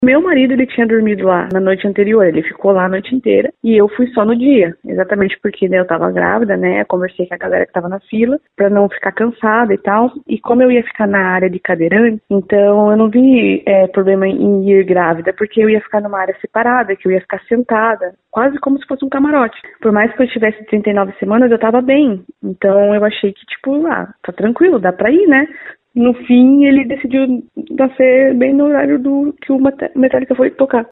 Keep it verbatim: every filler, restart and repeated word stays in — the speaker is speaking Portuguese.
Meu marido, ele tinha dormido lá na noite anterior, ele ficou lá a noite inteira e eu fui só no dia, exatamente porque né, eu tava grávida, né, conversei com a galera que tava na fila pra não ficar cansada e tal, e como eu ia ficar na área de cadeirante, então eu não vi é, problema em ir grávida, porque eu ia ficar numa área separada, que eu ia ficar sentada, quase como se fosse um camarote. Por mais que eu tivesse trinta e nove semanas, eu tava bem, então eu achei que tipo, ah, tá tranquilo, dá pra ir, né. No fim, ele decidiu nascer bem no horário do que o Metallica foi tocar.